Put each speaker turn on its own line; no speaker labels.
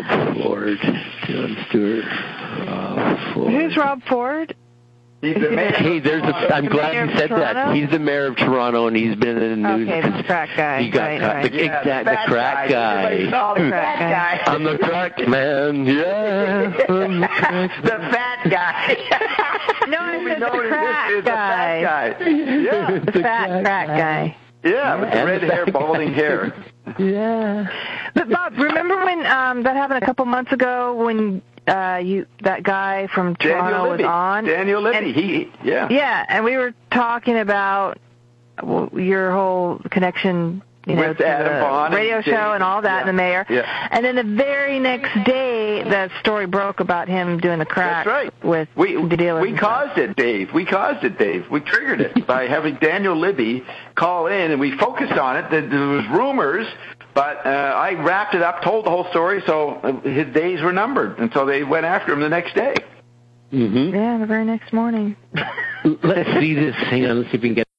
Rob Ford. Jon Stewart, Rob Ford.
Who's Rob Ford?
He's the mayor.
Hey, I'm glad you said that. He's the mayor of Toronto, and he's been in the news.
Okay, the crack guy.
He got
right.
the crack guy.
The crack guy.
I'm the crack man, yeah.
The fat guy.
No, I said the crack guy.
Yeah.
The fat crack guy.
Yeah, with the red hair, balding hair.
Yeah. But Bob, remember when that happened a couple months ago when that guy from Toronto was on?
Daniel Libby.
Yeah, and we were talking about your whole connection,
with
to
Adam
the
Bond
radio show and all that, and the mayor.
Yeah.
And then the very next day, the story broke about him doing the crack.
That's right.
With the dealers.
We caused it, Dave. We triggered it by having Daniel Libby call in, and we focused on it. There was rumors, but I wrapped it up, told the whole story, so his days were numbered, and so they went after him the next day.
Mm-hmm.
Yeah, the very next morning.
Let's see this. Hang on, let's see if we can get